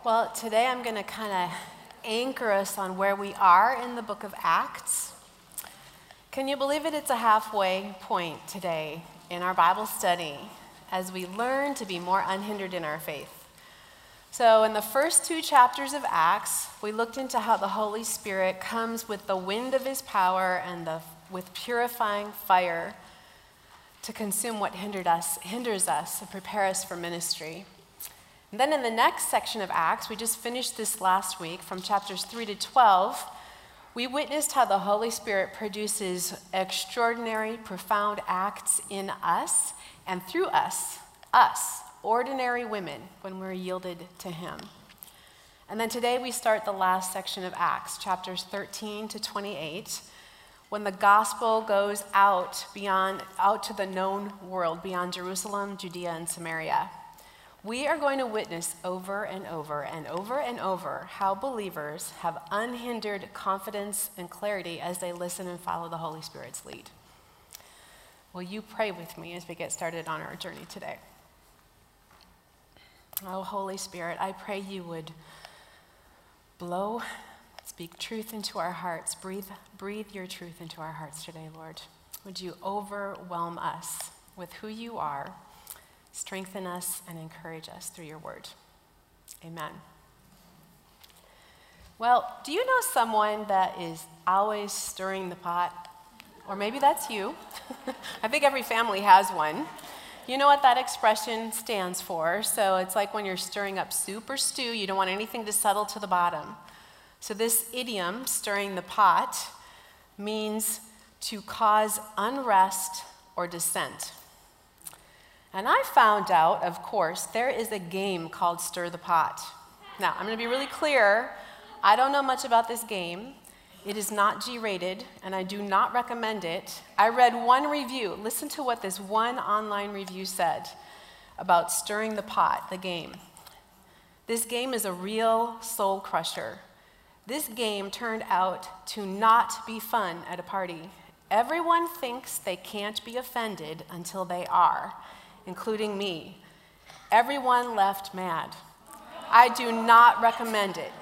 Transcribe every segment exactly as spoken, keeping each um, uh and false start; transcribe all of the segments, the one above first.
Well, today I'm going to kind of anchor us on where we are in the book of Acts. Can you believe it? It's a halfway point today in our Bible study as we learn to be more unhindered in our faith. So in the first two chapters of Acts, we looked into how the Holy Spirit comes with the wind of his power and the, with purifying fire to consume what hindered us, hinders us and prepare us for ministry. And then in the next section of Acts, we just finished this last week from chapters three to twelve, we witnessed how the Holy Spirit produces extraordinary, profound acts in us and through us, us, ordinary women, when we're yielded to him. And then today we start the last section of Acts, chapters thirteen to twenty-eight, when the gospel goes out beyond, out to the known world, beyond Jerusalem, Judea, and Samaria. We are going to witness over and over and over and over how believers have unhindered confidence and clarity as they listen and follow the Holy Spirit's lead. Will you pray with me as we get started on our journey today? Oh, Holy Spirit, I pray you would blow, speak truth into our hearts, breathe, breathe your truth into our hearts today, Lord. Would you overwhelm us with who you are? Strengthen us and encourage us through your word. Amen. Well, do you know someone that is always stirring the pot? Or maybe that's you. I think every family has one. You know what that expression stands for. So it's like when you're stirring up soup or stew, you don't want anything to settle to the bottom. So this idiom, stirring the pot, means to cause unrest or dissent. And I found out, of course, there is a game called Stir the Pot. Now, I'm going to be really clear. I don't know much about this game. It is not G-rated, and I do not recommend it. I read one review. Listen to what this one online review said about Stirring the Pot, the game. This game is a real soul crusher. This game turned out to not be fun at a party. Everyone thinks they can't be offended until they are, including me. Everyone left mad. I do not recommend it.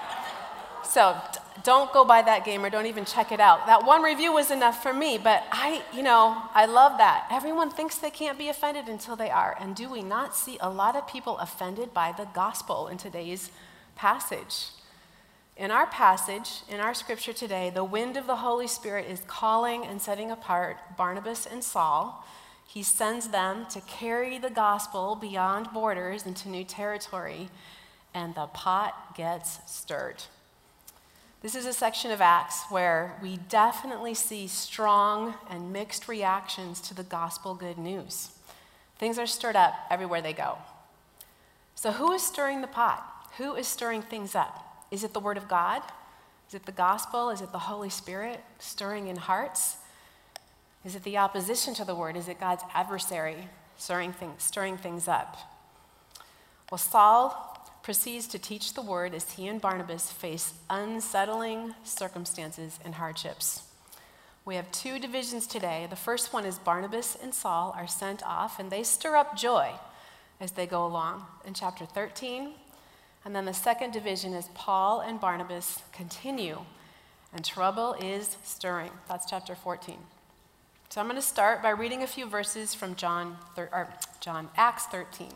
So d- don't go by that game or don't even check it out. That one review was enough for me, but I, you know, I love that. Everyone thinks they can't be offended until they are. And do we not see a lot of people offended by the gospel in today's passage? In our passage, in our scripture today, the wind of the Holy Spirit is calling and setting apart Barnabas and Saul. He sends them to carry the gospel beyond borders into new territory, and the pot gets stirred. This is a section of Acts where we definitely see strong and mixed reactions to the gospel good news. Things are stirred up everywhere they go. So who is stirring the pot? Who is stirring things up? Is it the Word of God? Is it the gospel? Is it the Holy Spirit stirring in hearts? Is it the opposition to the word? Is it God's adversary stirring things, stirring things up? Well, Saul proceeds to teach the word as he and Barnabas face unsettling circumstances and hardships. We have two divisions today. The first one is Barnabas and Saul are sent off, and they stir up joy as they go along in chapter thirteen. And then the second division is Paul and Barnabas continue, and trouble is stirring. That's chapter fourteen. So I'm going to start by reading a few verses from John, or John, Acts thirteen.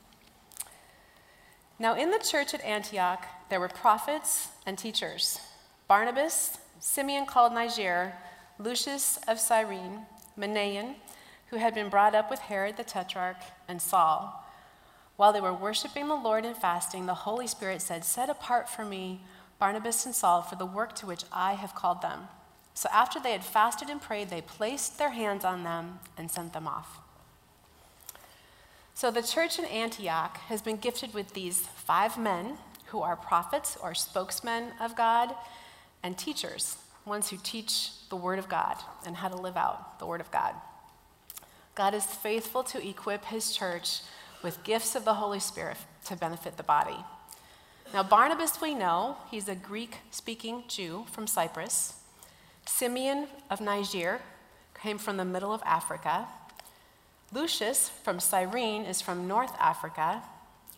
Now in the church at Antioch, there were prophets and teachers: Barnabas, Simeon called Niger, Lucius of Cyrene, Manaen, who had been brought up with Herod the Tetrarch, and Saul. While they were worshiping the Lord and fasting, the Holy Spirit said, "Set apart for me Barnabas and Saul for the work to which I have called them." So after they had fasted and prayed, they placed their hands on them and sent them off. So the church in Antioch has been gifted with these five men who are prophets or spokesmen of God and teachers, ones who teach the Word of God and how to live out the Word of God. God is faithful to equip his church with gifts of the Holy Spirit to benefit the body. Now Barnabas, we know, he's a Greek-speaking Jew from Cyprus. Simeon of Niger came from the middle of Africa. Lucius from Cyrene is from North Africa.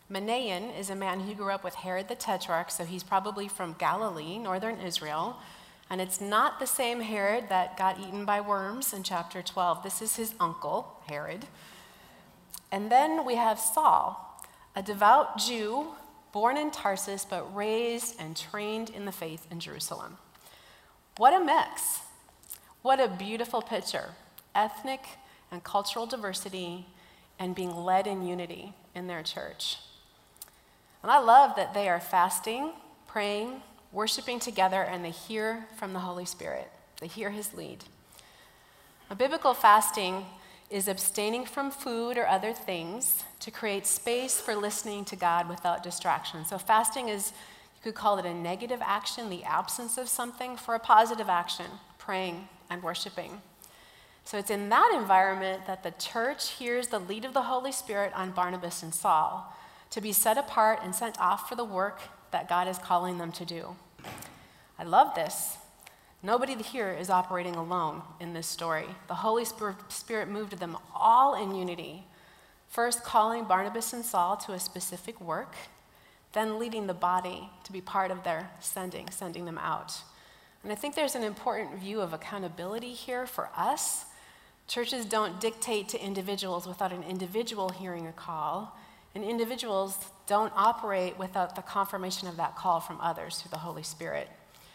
Manaen is a man who grew up with Herod the Tetrarch, so he's probably from Galilee, northern Israel. And it's not the same Herod that got eaten by worms in chapter twelve. This is his uncle, Herod. And then we have Saul, a devout Jew born in Tarsus but raised and trained in the faith in Jerusalem. What a mix. What a beautiful picture. Ethnic and cultural diversity and being led in unity in their church. And I love that they are fasting, praying, worshiping together, and they hear from the Holy Spirit. They hear his lead. A biblical fasting is abstaining from food or other things to create space for listening to God without distraction. So fasting is, you could call it a negative action, the absence of something, for a positive action, praying and worshiping. So it's in that environment that the church hears the lead of the Holy Spirit on Barnabas and Saul to be set apart and sent off for the work that God is calling them to do. I love this. Nobody here is operating alone in this story. The Holy Spirit moved them all in unity, first calling Barnabas and Saul to a specific work, then leading the body to be part of their sending, sending them out. And I think there's an important view of accountability here for us. Churches don't dictate to individuals without an individual hearing a call, and individuals don't operate without the confirmation of that call from others through the Holy Spirit.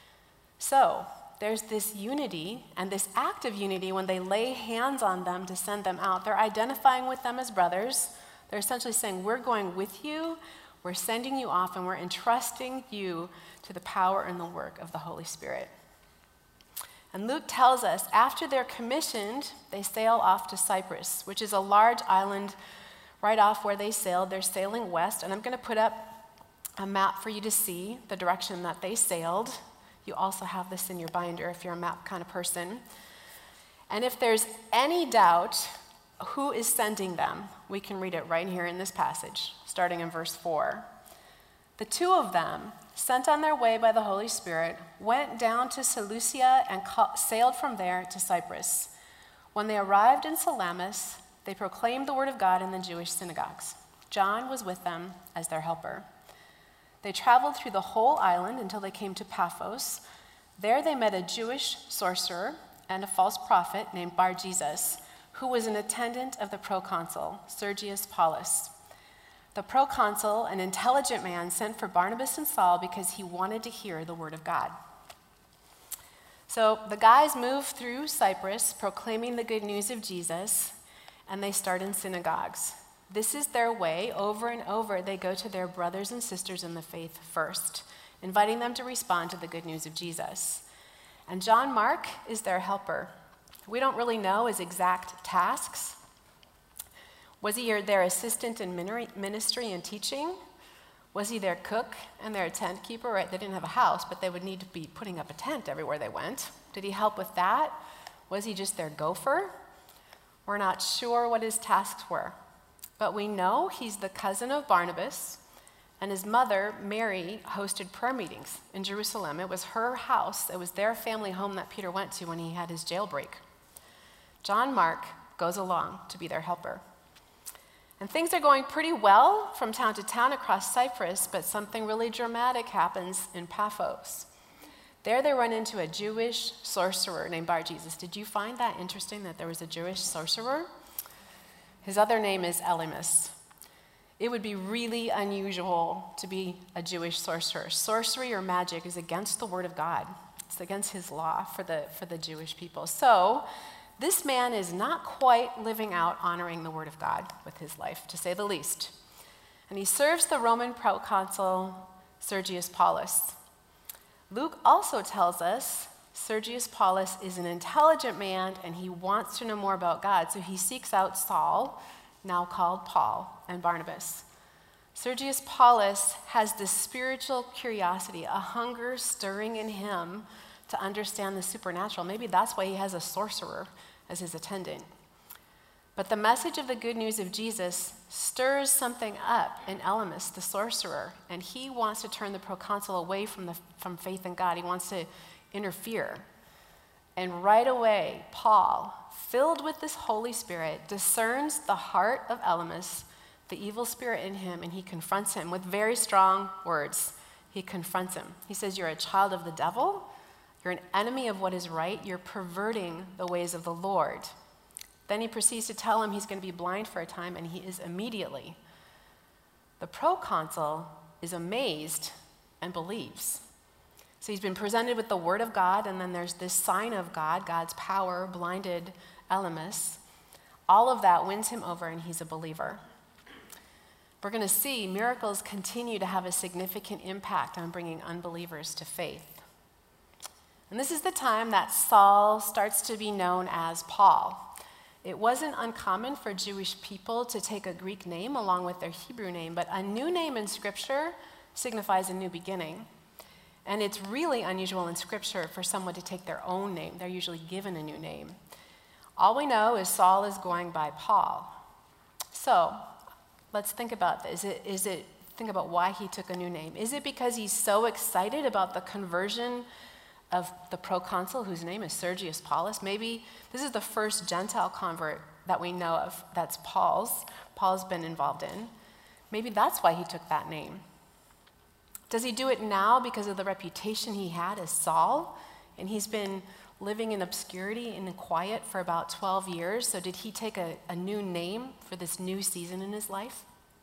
So there's this unity and this act of unity when they lay hands on them to send them out. They're identifying with them as brothers. They're essentially saying, we're going with you, we're sending you off, and we're entrusting you to the power and the work of the Holy Spirit. And Luke tells us after they're commissioned, they sail off to Cyprus, which is a large island right off where they sailed. They're sailing west, and I'm going to put up a map for you to see the direction that they sailed. You also have this in your binder if you're a map kind of person. And if there's any doubt who is sending them, we can read it right here in this passage, starting in verse four. The two of them, sent on their way by the Holy Spirit, went down to Seleucia and sailed from there to Cyprus. When they arrived in Salamis, they proclaimed the word of God in the Jewish synagogues. John was with them as their helper. They traveled through the whole island until they came to Paphos. There they met a Jewish sorcerer and a false prophet named Bar-Jesus, who was an attendant of the proconsul, Sergius Paulus. The proconsul, an intelligent man, sent for Barnabas and Saul because he wanted to hear the word of God. So the guys move through Cyprus, proclaiming the good news of Jesus, and they start in synagogues. This is their way. Over and over, they go to their brothers and sisters in the faith first, inviting them to respond to the good news of Jesus. And John Mark is their helper. We don't really know his exact tasks. Was he their assistant in ministry and teaching? Was he their cook and their tent keeper? Right? They didn't have a house, but they would need to be putting up a tent everywhere they went. Did he help with that? Was he just their gopher? We're not sure what his tasks were. But we know he's the cousin of Barnabas, and his mother, Mary, hosted prayer meetings in Jerusalem. It was her house, it was their family home that Peter went to when he had his jailbreak. John Mark goes along to be their helper. And things are going pretty well from town to town across Cyprus, but something really dramatic happens in Paphos. There they run into a Jewish sorcerer named Bar-Jesus. Did you find that interesting that there was a Jewish sorcerer? His other name is Elymas. It would be really unusual to be a Jewish sorcerer. Sorcery or magic is against the word of God. It's against his law for the, for the Jewish people. So this man is not quite living out honoring the word of God with his life, to say the least. And he serves the Roman proconsul Sergius Paulus. Luke also tells us Sergius Paulus is an intelligent man and he wants to know more about God, so he seeks out Saul, now called Paul, and Barnabas. Sergius Paulus has this spiritual curiosity, a hunger stirring in him to understand the supernatural. Maybe that's why he has a sorcerer as his attendant. But the message of the good news of Jesus stirs something up in Elymas, the sorcerer, and he wants to turn the proconsul away from, the, from faith in God. He wants to interfere. And right away, Paul, filled with this Holy Spirit, discerns the heart of Elymas the evil spirit in him, and he confronts him with very strong words. He confronts him. He says, "You're a child of the devil. You're an enemy of what is right. You're perverting the ways of the Lord." Then he proceeds to tell him he's going to be blind for a time, and he is immediately. The proconsul is amazed and believes. So he's been presented with the word of God, and then there's this sign of God, God's power, blinded Elymas. All of that wins him over, and he's a believer. We're going to see miracles continue to have a significant impact on bringing unbelievers to faith. And this is the time that Saul starts to be known as Paul. It wasn't uncommon for Jewish people to take a Greek name along with their Hebrew name, but a new name in Scripture signifies a new beginning. And it's really unusual in Scripture for someone to take their own name. They're usually given a new name. All we know is Saul is going by Paul. So let's think about this. Is it, is it, think about why he took a new name. Is it because he's so excited about the conversion of the proconsul, whose name is Sergius Paulus? Maybe this is the first Gentile convert that we know of that's Paul's. Paul's been involved in. Maybe that's why he took that name. Does he do it now because of the reputation he had as Saul? And he's been living in obscurity and in quiet for about twelve years. So did he take a, a new name for this new season in his life?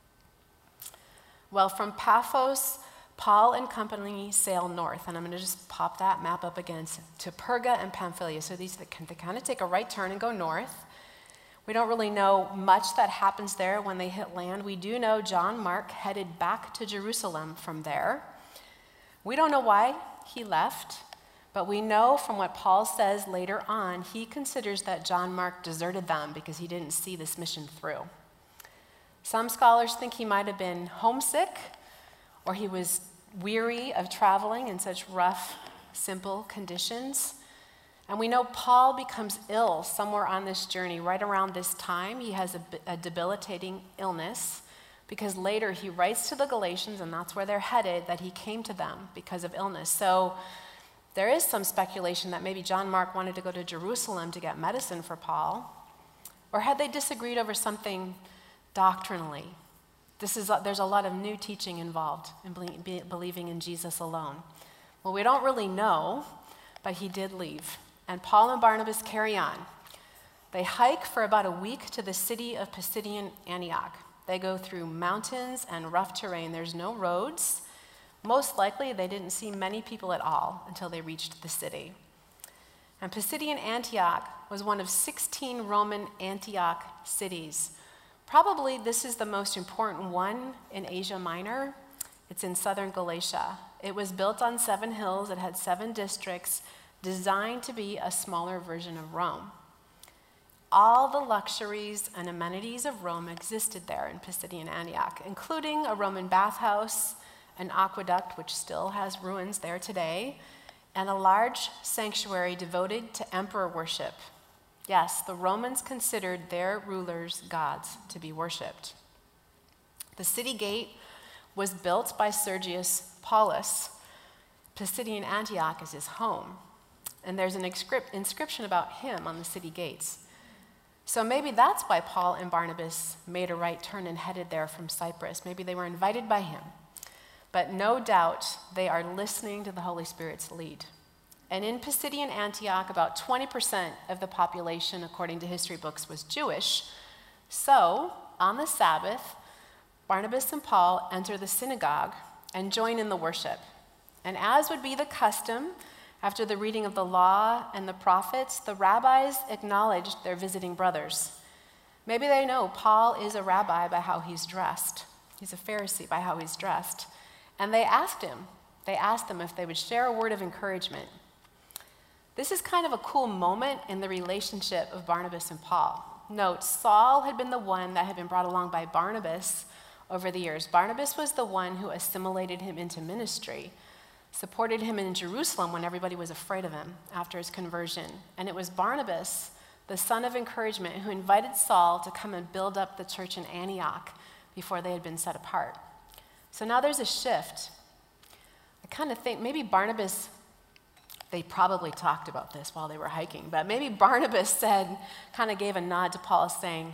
Well, from Paphos, Paul and company sail north, and I'm going to just pop that map up again to Perga and Pamphylia. So these they kind of take a right turn and go north. We don't really know much that happens there when they hit land. We do know John Mark headed back to Jerusalem from there. We don't know why he left, but we know from what Paul says later on, he considers that John Mark deserted them because he didn't see this mission through. Some scholars think he might have been homesick, or he was weary of traveling in such rough, simple conditions. And we know Paul becomes ill somewhere on this journey. Right around this time, he has a, a debilitating illness, because later he writes to the Galatians, and that's where they're headed, that he came to them because of illness. So there is some speculation that maybe John Mark wanted to go to Jerusalem to get medicine for Paul, or had they disagreed over something doctrinally. This is, there's a lot of new teaching involved in believing in Jesus alone. Well, we don't really know, but he did leave. And Paul and Barnabas carry on. They hike for about a week to the city of Pisidian Antioch. They go through mountains and rough terrain. There's no roads. Most likely, they didn't see many people at all until they reached the city. And Pisidian Antioch was one of sixteen Roman Antioch cities. Probably this is the most important one in Asia Minor. It's in southern Galatia. It was built on seven hills. It had seven districts, designed to be a smaller version of Rome. All the luxuries and amenities of Rome existed there in Pisidian Antioch, including a Roman bathhouse, an aqueduct, which still has ruins there today, and a large sanctuary devoted to emperor worship. Yes, the Romans considered their rulers gods to be worshipped. The city gate was built by Sergius Paulus. Pisidian Antioch is his home. And there's an inscription about him on the city gates. So maybe that's why Paul and Barnabas made a right turn and headed there from Cyprus. Maybe they were invited by him. But no doubt they are listening to the Holy Spirit's lead. And in Pisidian Antioch, about twenty percent of the population, according to history books, was Jewish. So, on the Sabbath, Barnabas and Paul enter the synagogue and join in the worship. And as would be the custom, after the reading of the law and the prophets, the rabbis acknowledged their visiting brothers. Maybe they know Paul is a rabbi by how he's dressed. He's a Pharisee by how he's dressed. And they asked him, they asked them if they would share a word of encouragement. This is kind of a cool moment in the relationship of Barnabas and Paul. Note, Saul had been the one that had been brought along by Barnabas over the years. Barnabas was the one who assimilated him into ministry, supported him in Jerusalem when everybody was afraid of him after his conversion. And it was Barnabas, the son of encouragement, who invited Saul to come and build up the church in Antioch before they had been set apart. So now there's a shift. I kind of think maybe Barnabas, they probably talked about this while they were hiking, but maybe Barnabas said, kind of gave a nod to Paul saying,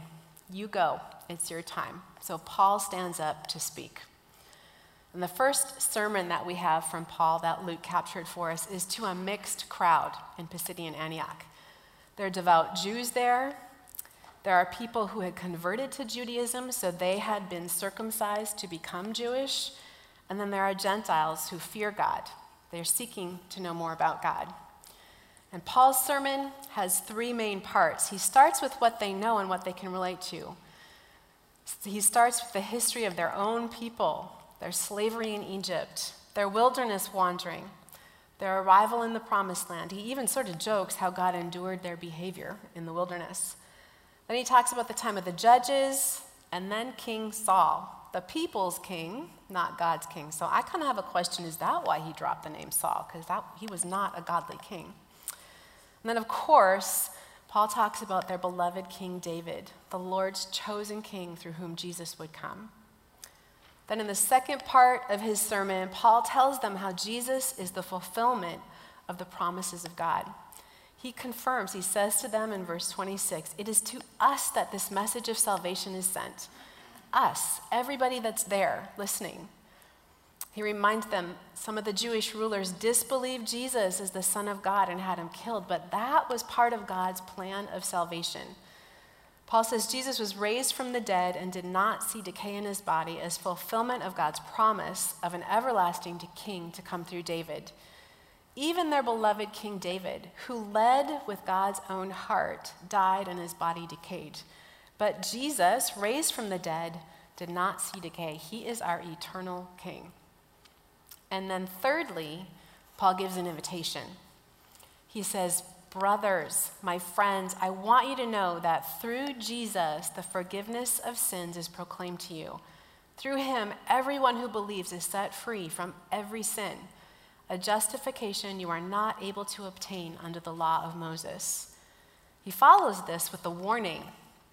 You go. It's your time. So Paul stands up to speak. And the first sermon that we have from Paul that Luke captured for us is to a mixed crowd in Pisidian Antioch. There are devout Jews there. There are people who had converted to Judaism, so they had been circumcised to become Jewish. And then there are Gentiles who fear God. They're seeking to know more about God. And Paul's sermon has three main parts. He starts with what they know and what they can relate to. He starts with the history of their own people, their slavery in Egypt, their wilderness wandering, their arrival in the promised land. He even sort of jokes how God endured their behavior in the wilderness. Then he talks about the time of the judges, and then King Saul, the people's king, not God's king. So I kind of have a question, is that why he dropped the name Saul? Because that he was not a godly king. And then, of course, Paul talks about their beloved King David, the Lord's chosen king through whom Jesus would come. Then in the second part of his sermon, Paul tells them how Jesus is the fulfillment of the promises of God. He confirms, he says to them in verse twenty-six, it is to us that this message of salvation is sent. Us, everybody that's there listening. He reminds them some of the Jewish rulers disbelieved Jesus as the Son of God and had him killed, but that was part of God's plan of salvation. Paul says Jesus was raised from the dead and did not see decay in his body as fulfillment of God's promise of an everlasting king to come through David. Even their beloved King David, who led with God's own heart, died and his body decayed. But Jesus, raised from the dead, did not see decay. He is our eternal king. And then thirdly, Paul gives an invitation. He says, brothers, my friends, I want you to know that through Jesus, the forgiveness of sins is proclaimed to you. Through him, everyone who believes is set free from every sin, a justification you are not able to obtain under the law of Moses. He follows this with a warning.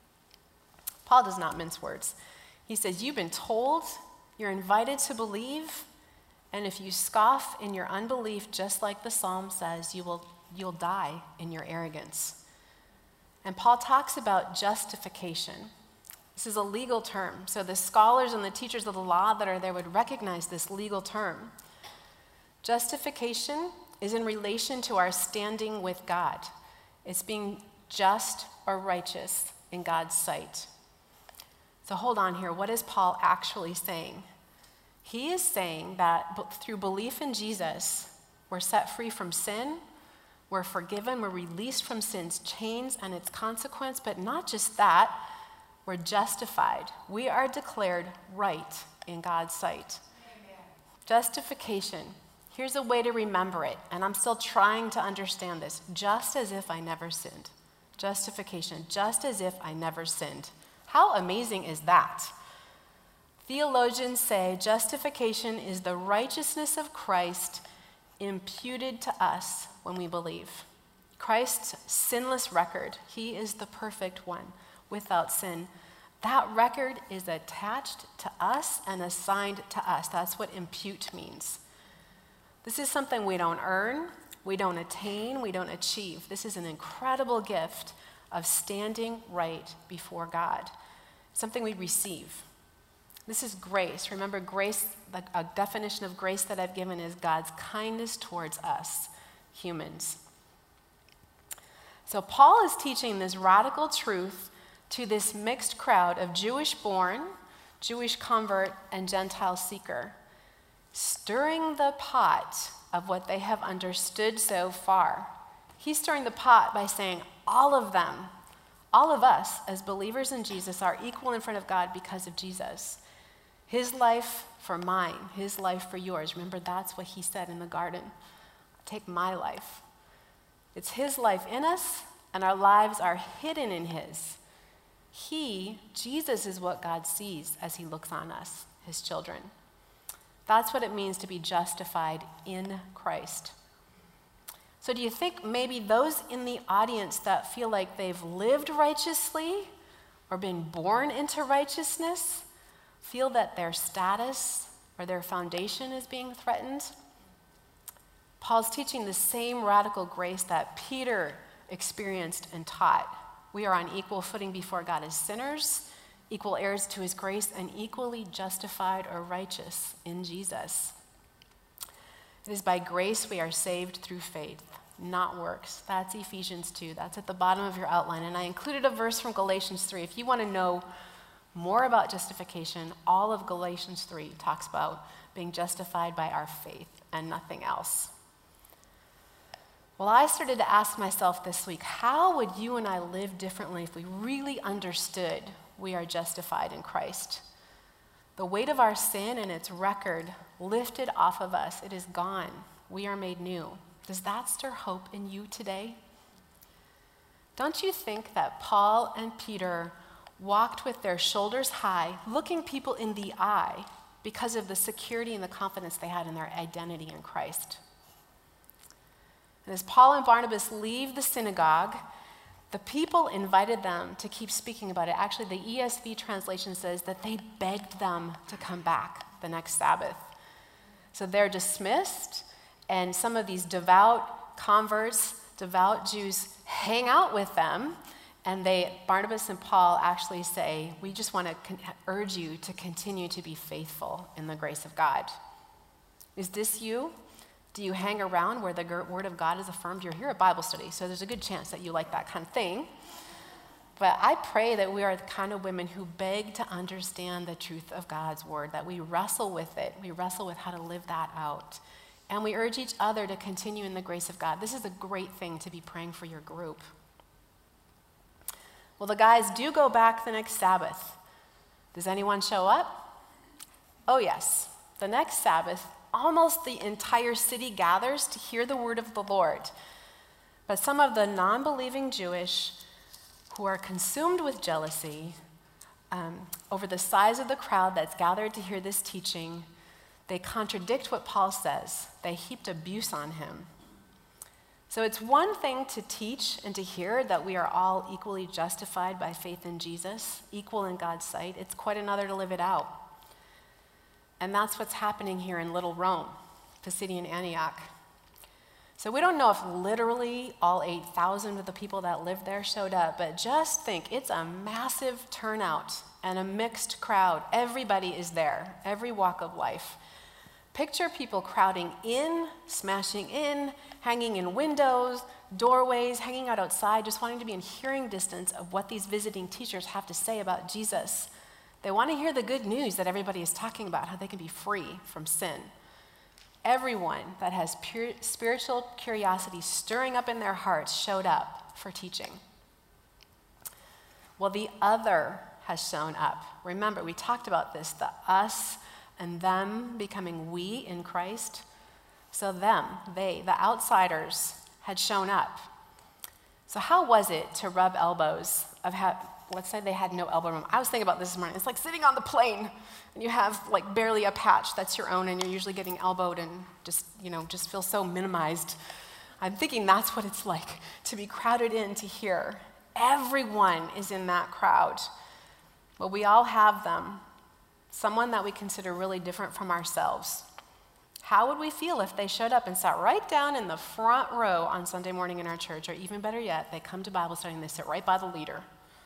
Paul does not mince words. He says, you've been told, you're invited to believe, and if you scoff in your unbelief, just like the psalm says, you will, you'll die in your arrogance. And Paul talks about justification. This is a legal term, so the scholars and the teachers of the law that are there would recognize this legal term. Justification is in relation to our standing with God. It's being just or righteous in God's sight. So hold on here. What is Paul actually saying? He is saying that through belief in Jesus, we're set free from sin, we're forgiven, we're released from sin's chains and its consequence, but not just that, we're justified. We are declared right in God's sight. Amen. Justification. Here's a way to remember it, and I'm still trying to understand this. Just as if I never sinned. Justification, just as if I never sinned. How amazing is that? Theologians say justification is the righteousness of Christ imputed to us when we believe. Christ's sinless record, he is the perfect one without sin. That record is attached to us and assigned to us. That's what impute means. This is something we don't earn, we don't attain, we don't achieve. This is an incredible gift of standing right before God, something we receive. This is grace. Remember, grace, a definition of grace that I've given is God's kindness towards us, humans. So Paul is teaching this radical truth to this mixed crowd of Jewish-born, Jewish convert, and Gentile seeker, stirring the pot of what they have understood so far. He's stirring the pot by saying all of them, all of us as believers in Jesus are equal in front of God because of Jesus. His life for mine, his life for yours. Remember, that's what he said in the garden. Take my life. It's his life in us, and our lives are hidden in his. He, Jesus, is what God sees as he looks on us, his children. That's what it means to be justified in Christ. So do you think maybe those in the audience that feel like they've lived righteously or been born into righteousness feel that their status or their foundation is being threatened? Paul's teaching the same radical grace that Peter experienced and taught. We are on equal footing before God as sinners, equal heirs to his grace, and equally justified or righteous in Jesus. It is by grace we are saved through faith, not works. That's Ephesians two. That's at the bottom of your outline. And I included a verse from Galatians three. If you want to know more about justification, all of Galatians three talks about being justified by our faith and nothing else. Well, I started to ask myself this week, how would you and I live differently if we really understood we are justified in Christ? The weight of our sin and its record lifted off of us. It is gone. We are made new. Does that stir hope in you today? Don't you think that Paul and Peter walked with their shoulders high, looking people in the eye because of the security and the confidence they had in their identity in Christ? And as Paul and Barnabas leave the synagogue, the people invited them to keep speaking about it. Actually, the E S V translation says that they begged them to come back the next Sabbath. So they're dismissed, and some of these devout converts, devout Jews, hang out with them, and they, Barnabas and Paul actually say, we just want to con- urge you to continue to be faithful in the grace of God. Is this you? Do you hang around where the word of God is affirmed? You're here at Bible study, so there's a good chance that you like that kind of thing. But I pray that we are the kind of women who beg to understand the truth of God's word, that we wrestle with it. We wrestle with how to live that out. And we urge each other to continue in the grace of God. This is a great thing to be praying for your group. Well, the guys do go back the next Sabbath. Does anyone show up? Oh, yes. The next Sabbath, almost the entire city gathers to hear the word of the Lord. But some of the non-believing Jewish who are consumed with jealousy um, over the size of the crowd that's gathered to hear this teaching, they contradict what Paul says. They heaped abuse on him. So it's one thing to teach and to hear that we are all equally justified by faith in Jesus, equal in God's sight. It's quite another to live it out. And that's what's happening here in Little Rome, Pisidian Antioch. So we don't know if literally all eight thousand of the people that lived there showed up, but just think, it's a massive turnout and a mixed crowd. Everybody is there, every walk of life. Picture people crowding in, smashing in, hanging in windows, doorways, hanging out outside, just wanting to be in hearing distance of what these visiting teachers have to say about Jesus. They want to hear the good news that everybody is talking about, how they can be free from sin. Everyone that has pure spiritual curiosity stirring up in their hearts showed up for teaching. Well, the other has shown up. Remember, we talked about this, the us and them becoming we in Christ. So them, they, the outsiders, had shown up. So how was it to rub elbows of how, let's say they had no elbow room. I was thinking about this this morning. It's like sitting on the plane and you have like barely a patch that's your own and you're usually getting elbowed and just, you know, just feel so minimized. I'm thinking that's what it's like to be crowded in to hear. Everyone is in that crowd. Well, we all have them. Someone that we consider really different from ourselves. How would we feel if they showed up and sat right down in the front row on Sunday morning in our church, or even better yet, they come to Bible study and they sit right by the leader?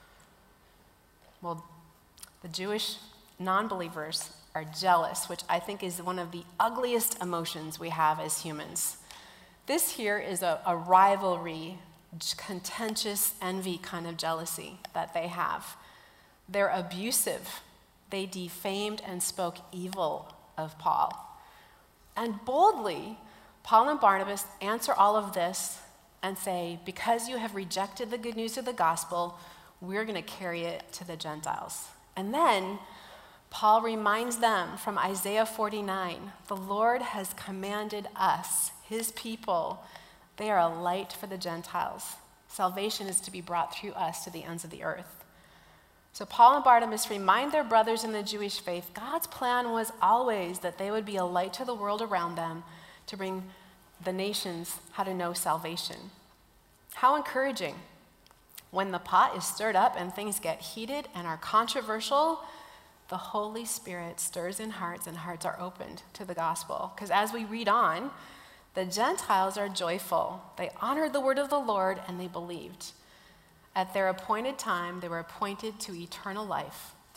Well, the Jewish non-believers are jealous, which I think is one of the ugliest emotions we have as humans. This here is a, a rivalry, contentious envy kind of jealousy that they have. They're abusive. They defamed and spoke evil of Paul. And boldly, Paul and Barnabas answer all of this and say, because you have rejected the good news of the gospel, we're going to carry it to the Gentiles. And then Paul reminds them from Isaiah forty-nine, the Lord has commanded us, his people, they are a light for the Gentiles. Salvation is to be brought through us to the ends of the earth. So Paul and Barnabas remind their brothers in the Jewish faith, God's plan was always that they would be a light to the world around them to bring the nations how to know salvation. How encouraging. When the pot is stirred up and things get heated and are controversial, the Holy Spirit stirs in hearts and hearts are opened to the gospel. Because as we read on, the Gentiles are joyful. They honored the word of the Lord and they believed. At their appointed time, they were appointed to eternal life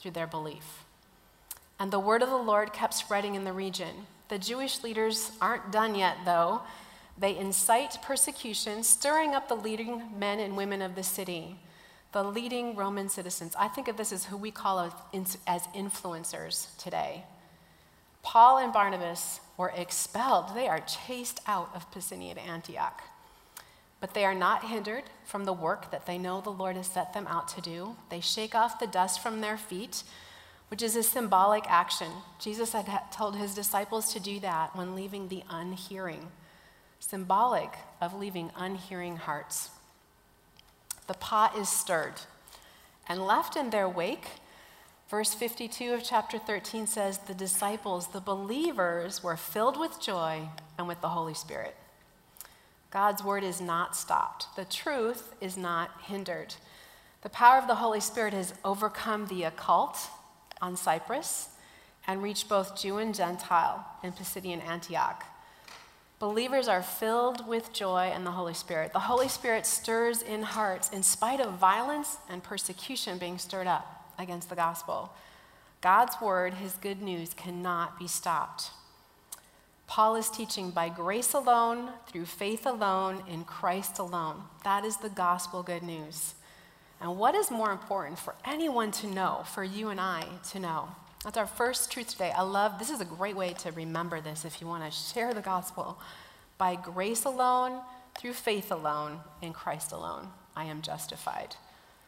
through their belief. And the word of the Lord kept spreading in the region. The Jewish leaders aren't done yet, though. They incite persecution, stirring up the leading men and women of the city, the leading Roman citizens. I think of this as who we call as influencers today. Paul and Barnabas were expelled. They are chased out of Pisidian Antioch. But they are not hindered from the work that they know the Lord has set them out to do. They shake off the dust from their feet, which is a symbolic action. Jesus had told his disciples to do that when leaving the unhearing, symbolic of leaving unhearing hearts. The pot is stirred, and left in their wake, verse fifty-two of chapter thirteen says, the disciples, the believers, were filled with joy and with the Holy Spirit. God's word is not stopped. The truth is not hindered. The power of the Holy Spirit has overcome the occult on Cyprus and reached both Jew and Gentile in Pisidian Antioch. Believers are filled with joy and the Holy Spirit. The Holy Spirit stirs in hearts in spite of violence and persecution being stirred up against the gospel. God's word, his good news, cannot be stopped. Paul is teaching by grace alone, through faith alone, in Christ alone. That is the gospel good news. And what is more important for anyone to know, for you and I to know? That's our first truth today. I love, this is a great way to remember this if you want to share the gospel. By grace alone, through faith alone, in Christ alone, I am justified.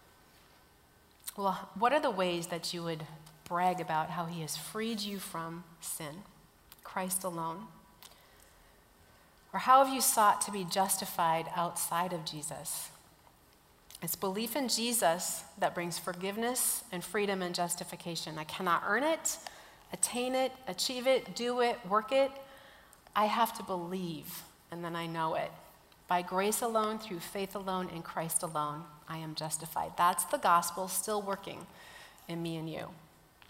Well, what are the ways that you would brag about how he has freed you from sin? Christ alone? Or how have you sought to be justified outside of Jesus? It's belief in Jesus that brings forgiveness and freedom and justification. I cannot earn it, attain it, achieve it, do it, work it. I have to believe, and then I know it. By grace alone, through faith alone, in Christ alone, I am justified. That's the gospel still working in me and you.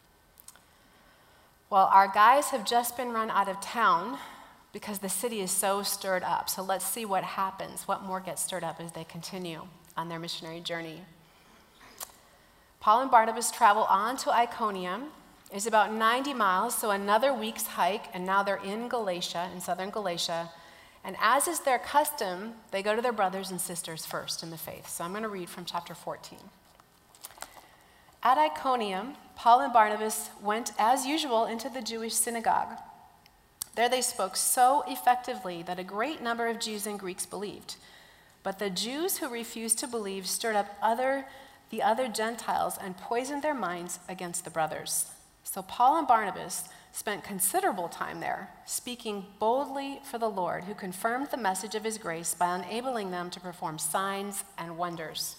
Well, our guys have just been run out of town because the city is so stirred up. So let's see what happens, what more gets stirred up as they continue on their missionary journey. Paul and Barnabas travel on to Iconium. It's about ninety miles, so another week's hike, and now they're in Galatia, in southern Galatia. And as is their custom, they go to their brothers and sisters first in the faith. So I'm going to read from chapter fourteen. At Iconium, Paul and Barnabas went, as usual, into the Jewish synagogue. There they spoke so effectively that a great number of Jews and Greeks believed. But the Jews who refused to believe stirred up other, the other Gentiles and poisoned their minds against the brothers. So Paul and Barnabas spent considerable time there, speaking boldly for the Lord, who confirmed the message of his grace by enabling them to perform signs and wonders.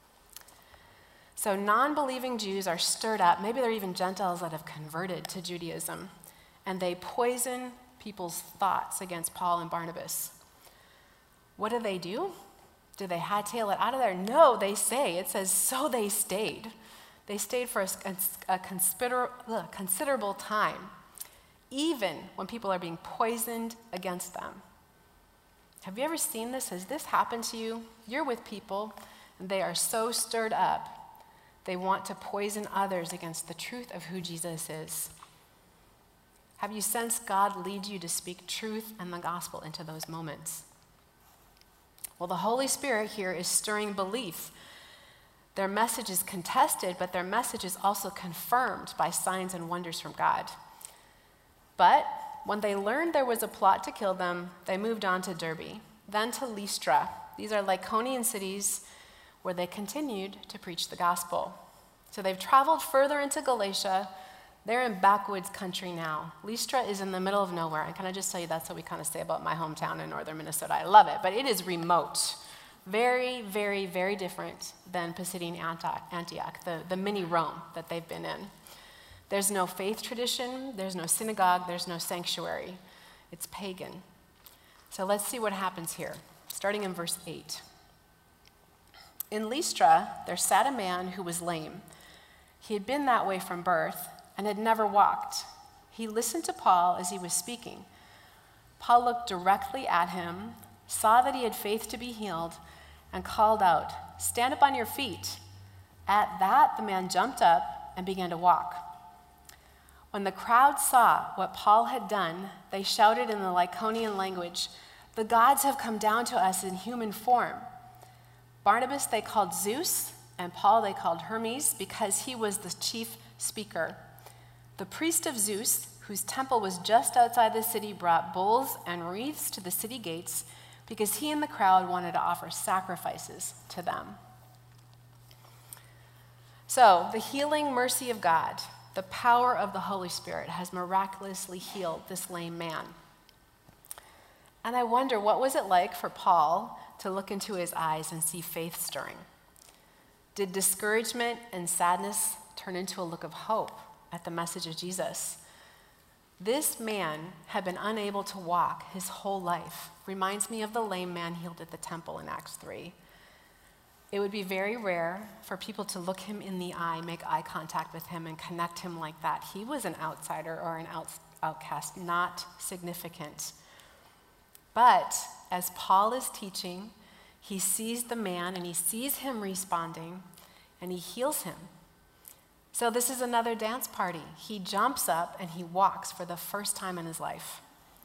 So non-believing Jews are stirred up. Maybe they're even Gentiles that have converted to Judaism, and they poison people's thoughts against Paul and Barnabas. What do they do? Do they hightail it out of there? No, they say. It says, so they stayed. They stayed for a, a consider, ugh, considerable time, even when people are being poisoned against them. Have you ever seen this? Has this happened to you? You're with people, and they are so stirred up, they want to poison others against the truth of who Jesus is. Have you sensed God lead you to speak truth and the gospel into those moments? Well, the Holy Spirit here is stirring belief. Their message is contested, but their message is also confirmed by signs and wonders from God. But when they learned there was a plot to kill them, they moved on to Derbe, then to Lystra. These are Lycaonian cities where they continued to preach the gospel. So they've traveled further into Galatia. They're in backwoods country now. Lystra is in the middle of nowhere. And can I just tell you, that's what we kind of say about my hometown in northern Minnesota. I love it, but it is remote. Very, very, very different than Pisidian Antioch, the, the mini Rome that they've been in. There's no faith tradition, there's no synagogue, there's no sanctuary. It's pagan. So let's see what happens here, starting in verse eight. In Lystra, there sat a man who was lame. He had been that way from birth and had never walked. He listened to Paul as he was speaking. Paul looked directly at him, saw that he had faith to be healed, and called out, "Stand up on your feet." At that, the man jumped up, and began to walk. When the crowd saw what Paul had done, they shouted in the Lycaonian language, "The gods have come down to us in human form." Barnabas they called Zeus, and Paul they called Hermes, because he was the chief speaker. The priest of Zeus, whose temple was just outside the city, brought bulls and wreaths to the city gates because he and the crowd wanted to offer sacrifices to them. So, the healing mercy of God, the power of the Holy Spirit, has miraculously healed this lame man. And I wonder, what was it like for Paul to look into his eyes and see faith stirring? Did discouragement and sadness turn into a look of hope at the message of Jesus? This man had been unable to walk his whole life. Reminds me of the lame man healed at the temple in Acts three. It would be very rare for people to look him in the eye, make eye contact with him, and connect him like that. He was an outsider or an out, outcast, not significant. But as Paul is teaching, he sees the man and he sees him responding, and he heals him. So this is another dance party. He jumps up and he walks for the first time in his life.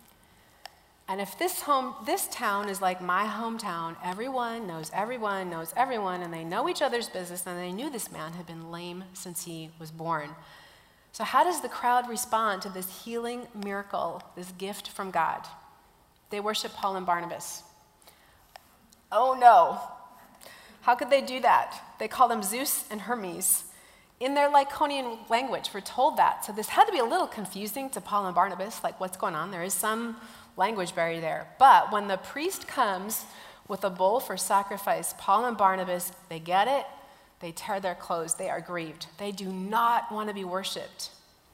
And if this home, this town is like my hometown, everyone knows everyone, knows everyone, and they know each other's business, and they knew this man had been lame since he was born. So how does the crowd respond to this healing miracle, this gift from God? They worship Paul and Barnabas. Oh no. How could they do that? They call them Zeus and Hermes. In their Lycaonian language, we're told that. So this had to be a little confusing to Paul and Barnabas, like what's going on? There is some language buried there. But when the priest comes with a bull for sacrifice, Paul and Barnabas, they get it. They tear their clothes. They are grieved. They do not want to be worshipped.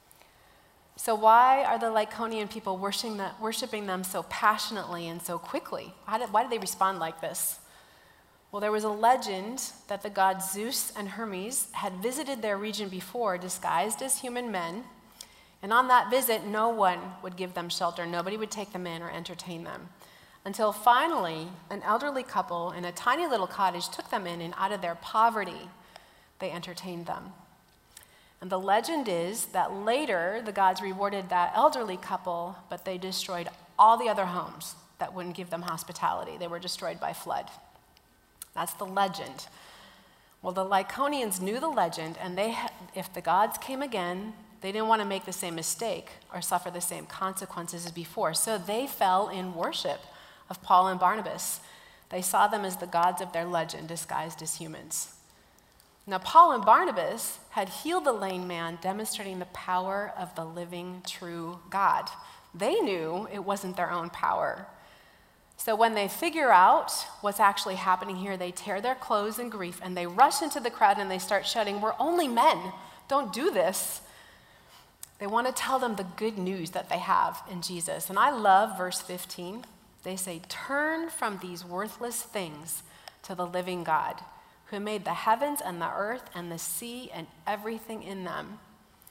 So why are the Lycaonian people worshiping, the, worshiping them so passionately and so quickly? Why did, why did they respond like this? Well, there was a legend that the gods Zeus and Hermes had visited their region before, disguised as human men. And on that visit, no one would give them shelter. Nobody would take them in or entertain them. Until finally, an elderly couple in a tiny little cottage took them in, and out of their poverty, they entertained them. And the legend is that later, the gods rewarded that elderly couple, but they destroyed all the other homes that wouldn't give them hospitality. They were destroyed by flood. That's the legend. Well, the Lycaonians knew the legend, and they, if the gods came again, they didn't want to make the same mistake or suffer the same consequences as before. So they fell in worship of Paul and Barnabas. They saw them as the gods of their legend, disguised as humans. Now, Paul and Barnabas had healed the lame man, demonstrating the power of the living, true God. They knew it wasn't their own power. So when they figure out what's actually happening here, they tear their clothes in grief, and they rush into the crowd and they start shouting, "We're only men. Don't do this." They want to tell them the good news that they have in Jesus. And I love verse fifteen. They say, "Turn from these worthless things to the living God, who made the heavens and the earth and the sea and everything in them."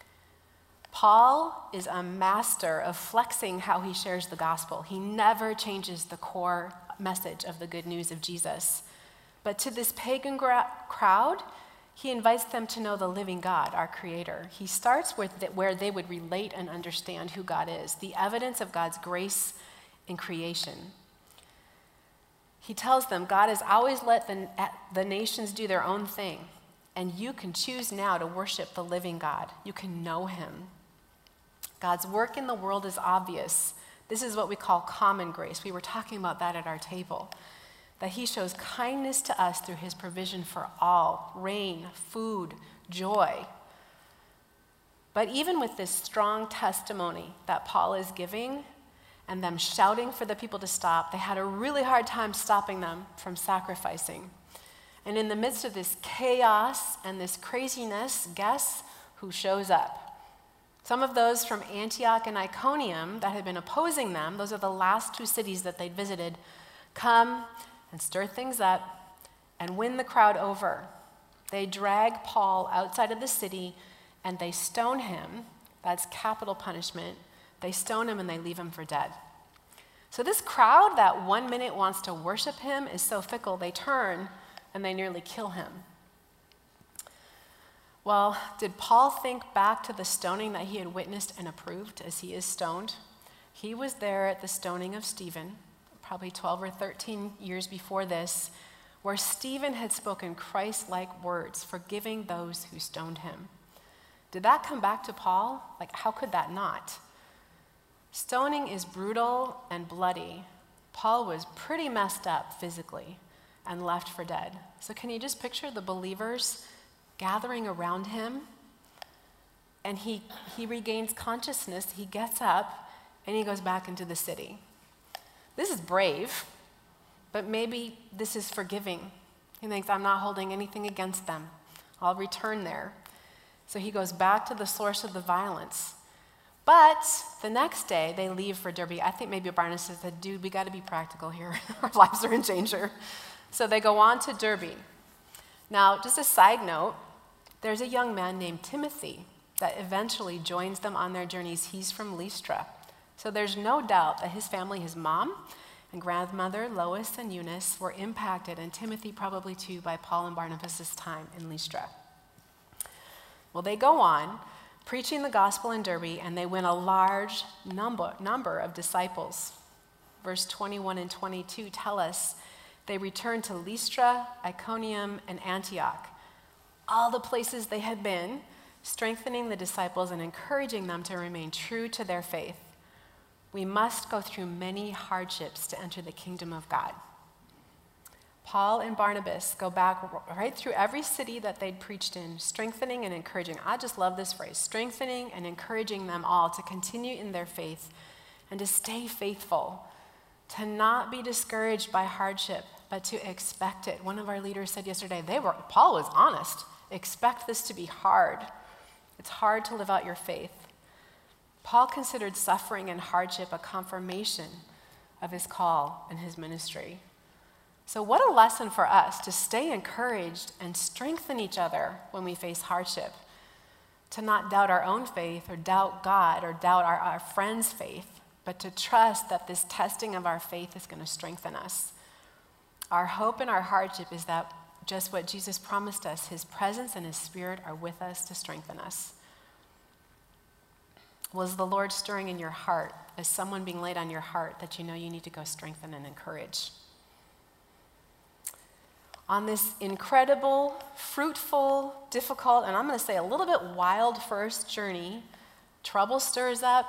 Paul is a master of flexing how he shares the gospel. He never changes the core message of the good news of Jesus. But to this pagan gra- crowd, he invites them to know the living God, our creator. He starts with the, where they would relate and understand who God is, the evidence of God's grace in creation. He tells them God has always let the, the nations do their own thing, and you can choose now to worship the living God. You can know him. God's work in the world is obvious. This is what we call common grace. We were talking about that at our table. That he shows kindness to us through his provision for all, rain, food, joy. But even with this strong testimony that Paul is giving and them shouting for the people to stop, they had a really hard time stopping them from sacrificing. And in the midst of this chaos and this craziness, guess who shows up? Some of those from Antioch and Iconium that had been opposing them, those are the last two cities that they'd visited, come and stir things up and win the crowd over. They drag Paul outside of the city and they stone him. That's capital punishment. They stone him and they leave him for dead. So this crowd that one minute wants to worship him is so fickle, they turn and they nearly kill him. Well, did Paul think back to the stoning that he had witnessed and approved as he is stoned? He was there at the stoning of Stephen, probably twelve or thirteen years before this, where Stephen had spoken Christ-like words, forgiving those who stoned him. Did that come back to Paul? Like, how could that not? Stoning is brutal and bloody. Paul was pretty messed up physically and left for dead. So can you just picture the believers gathering around him? And he, he regains consciousness, he gets up, and he goes back into the city. This is brave, but maybe this is forgiving. He thinks, I'm not holding anything against them. I'll return there. So he goes back to the source of the violence. But the next day, they leave for Derbe. I think maybe Barnabas said, dude, we got to be practical here. Our lives are in danger. So they go on to Derbe. Now, just a side note, there's a young man named Timothy that eventually joins them on their journeys. He's from Lystra. So there's no doubt that his family, his mom and grandmother, Lois and Eunice, were impacted, and Timothy probably too, by Paul and Barnabas' time in Lystra. Well, they go on, preaching the gospel in Derbe, and they win a large number, number of disciples. Verse twenty-one and twenty-two tell us they returned to Lystra, Iconium, and Antioch, all the places they had been, strengthening the disciples and encouraging them to remain true to their faith. We must go through many hardships to enter the kingdom of God. Paul and Barnabas go back right through every city that they'd preached in, strengthening and encouraging. I just love this phrase, strengthening and encouraging them all to continue in their faith and to stay faithful, to not be discouraged by hardship, but to expect it. One of our leaders said yesterday, they were, Paul was honest, expect this to be hard. It's hard to live out your faith. Paul considered suffering and hardship a confirmation of his call and his ministry. So what a lesson for us to stay encouraged and strengthen each other when we face hardship, to not doubt our own faith or doubt God or doubt our, our friends' faith, but to trust that this testing of our faith is going to strengthen us. Our hope in our hardship is that just what Jesus promised us, his presence and his spirit are with us to strengthen us. Was the Lord stirring in your heart? Is someone being laid on your heart that you know you need to go strengthen and encourage? On this incredible, fruitful, difficult, and I'm going to say a little bit wild first journey, trouble stirs up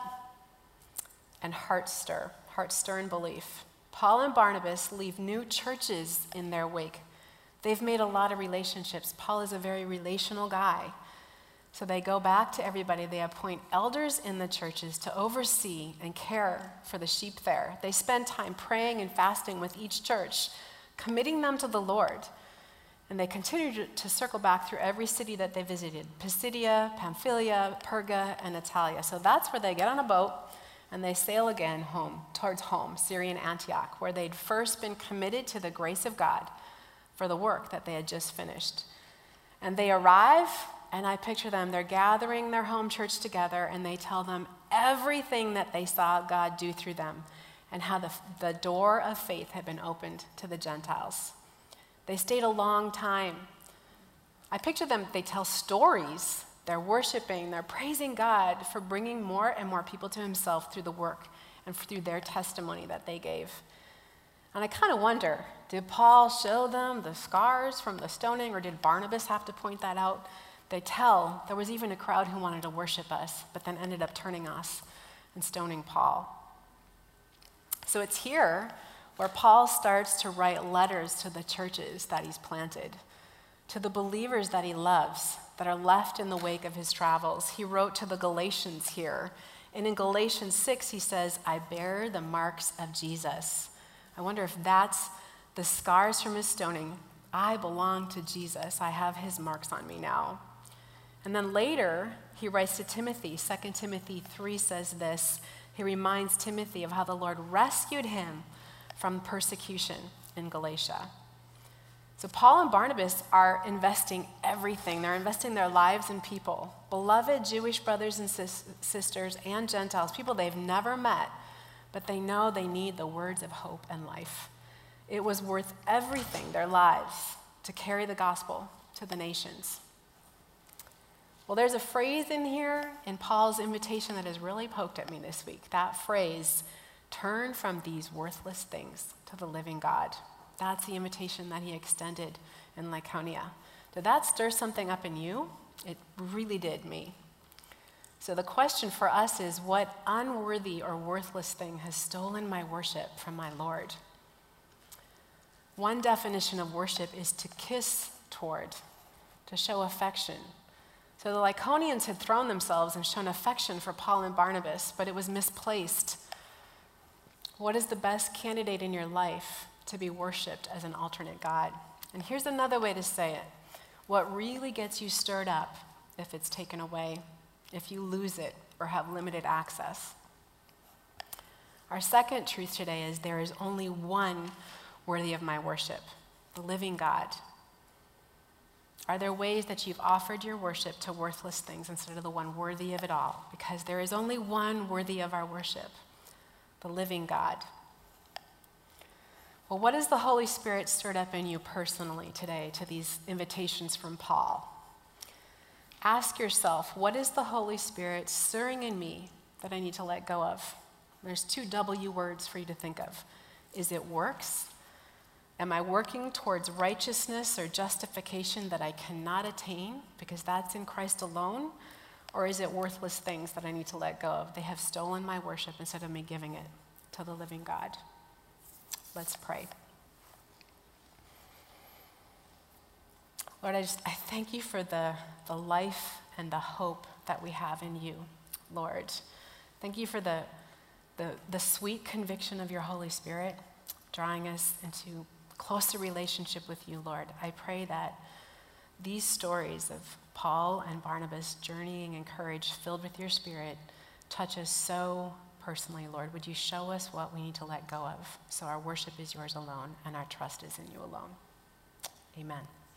and hearts stir, hearts stir in belief. Paul and Barnabas leave new churches in their wake. They've made a lot of relationships. Paul is a very relational guy. So they go back to everybody. They appoint elders in the churches to oversee and care for the sheep there. They spend time praying and fasting with each church, committing them to the Lord. And they continue to, to circle back through every city that they visited, Pisidia, Pamphylia, Perga, and Italia. So that's where they get on a boat and they sail again home, towards home, Syrian Antioch, where they'd first been committed to the grace of God for the work that they had just finished. And they arrive, and I picture them, they're gathering their home church together, and they tell them everything that they saw God do through them and how the, the door of faith had been opened to the Gentiles. They stayed a long time. I picture them, they tell stories. They're worshiping, they're praising God for bringing more and more people to himself through the work and through their testimony that they gave. And I kind of wonder, did Paul show them the scars from the stoning, or did Barnabas have to point that out? They tell there was even a crowd who wanted to worship us, but then ended up turning us and stoning Paul. So it's here where Paul starts to write letters to the churches that he's planted, to the believers that he loves, that are left in the wake of his travels. He wrote to the Galatians here. And in Galatians six, he says, I bear the marks of Jesus. I wonder if that's the scars from his stoning. I belong to Jesus. I have his marks on me now. And then later, he writes to Timothy. Second Timothy three says this. He reminds Timothy of how the Lord rescued him from persecution in Galatia. So Paul and Barnabas are investing everything. They're investing their lives in people, beloved Jewish brothers and sis- sisters and Gentiles, people they've never met, but they know they need the words of hope and life. It was worth everything, their lives, to carry the gospel to the nations. Well, there's a phrase in here in Paul's invitation that has really poked at me this week. That phrase, turn from these worthless things to the living God. That's the invitation that he extended in Lycaonia. Did that stir something up in you? It really did me. So the question for us is, what unworthy or worthless thing has stolen my worship from my Lord? One definition of worship is to kiss toward, to show affection. So the Lycaonians had thrown themselves and shown affection for Paul and Barnabas, but it was misplaced. What is the best candidate in your life to be worshiped as an alternate God? And here's another way to say it. What really gets you stirred up if it's taken away, if you lose it or have limited access? Our second truth today is there is only one worthy of my worship, the living God. Are there ways that you've offered your worship to worthless things instead of the one worthy of it all? Because there is only one worthy of our worship, the living God. Well, what has the Holy Spirit stirred up in you personally today to these invitations from Paul? Ask yourself, what is the Holy Spirit stirring in me that I need to let go of? There's two W words for you to think of. Is it works? Am I working towards righteousness or justification that I cannot attain because that's in Christ alone? Or is it worthless things that I need to let go of? They have stolen my worship instead of me giving it to the living God. Let's pray. Lord, I just I thank you for the, the life and the hope that we have in you, Lord. Thank you for the, the, the sweet conviction of your Holy Spirit drawing us into closer relationship with you, Lord. I pray that these stories of Paul and Barnabas journeying in courage filled with your Spirit touch us so personally, Lord. Would you show us what we need to let go of so our worship is yours alone and our trust is in you alone. Amen.